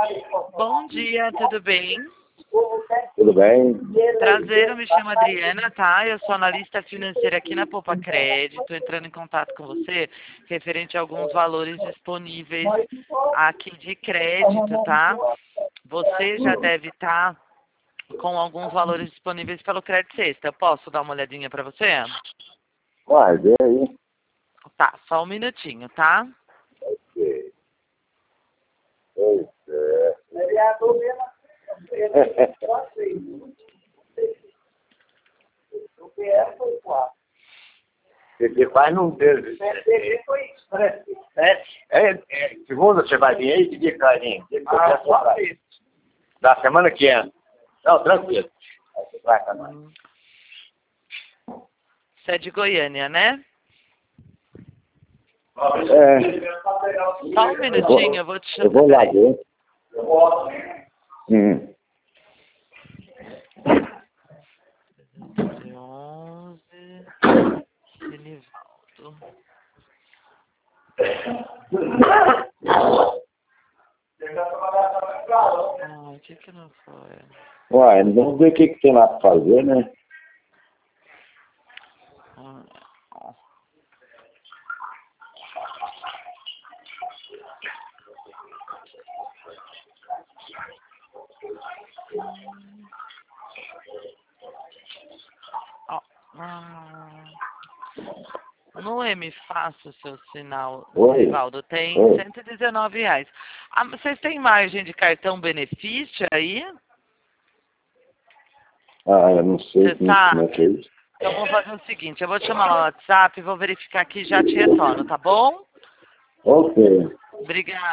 Bom dia, tudo bem? Tudo bem? Prazer, eu me chamo Adriana, tá? Eu sou analista financeira aqui na Poupa Crédito, entrando em contato com você referente a alguns valores disponíveis aqui de crédito, tá? Você já deve estar com alguns valores disponíveis pelo Crédito Sexta. Eu posso dar uma olhadinha para você? Uai, vê aí. Tá, só um minutinho, tá? Ok. Pois é. Porque quase não teve. Segunda você vai vir aí? Que dia que vai vir? Da semana que vem. Não, tranquilo. Aí você vai com nós. Você é de Goiânia, né? Só um minutinho, eu vou te chamar. Eu vou lá ver. Hum. 11, Benivaldo. O que não foi? Uai, vamos ver o que tem lá para fazer, né? No M Fácil, seu sinal, Oi. Benivaldo, tem Oi. R$ 119. Vocês têm margem de cartão benefício aí? Ah, eu não sei Você tá? como é que é isso. Então vou fazer o seguinte, eu vou te chamar no WhatsApp, vou verificar aqui e já te retorno, tá bom? Ok. Obrigada.